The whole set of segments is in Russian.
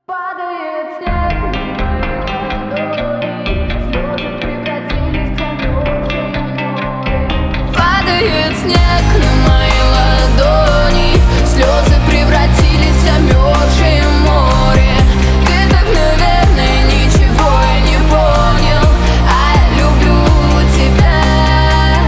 Падает снег на мои ладони, слезы превратились в замерзшее море. Падает снег на мои ладони, слезы превратились в замерзшее море. Ты так, наверное, ничего и не понял, а я люблю тебя.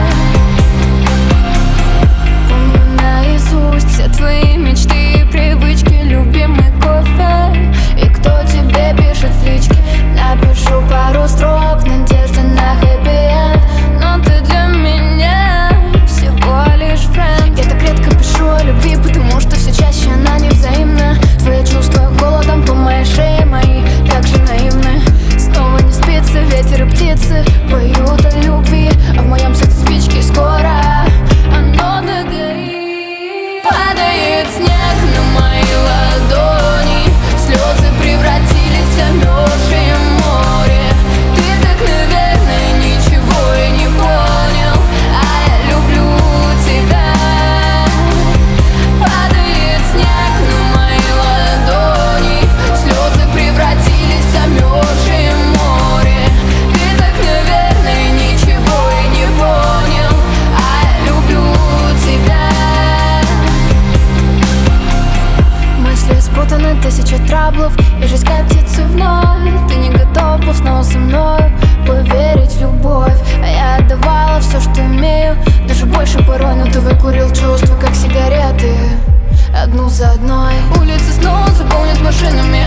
Помню наизусть все твои мечты и привычки, любимый кофе. И кто тебе пишет в личке? Напишу пару строк в надежде на хэппи-энд, но ты для меня всего лишь френд. Я так редко пишу о любви, потому что все чаще она невзаимна. Твои чувства холодом по моей шее, мои так же наивны. Снова не спится, ветер и птицы поют о любви, а в моем сердце спички скоро оно догорит. Падает снег на мои ладони, слезы превратились в замерзшее море. Ты так, наверное, ничего и не понял, а я люблю тебя. Падает снег на мои ладони, слезы превратились в замерзшее море. Ты так, наверное, ничего и не понял, а я люблю тебя. Мысли спутаны, тысяча траблов, и жизнь катится вновь. Ты не готов был снова со мной поверить в любовь, а я отдавала все, что имею, даже больше порой. Но ты выкурил чувства, как сигареты, одну за одной. Улицы снова заполнят машинами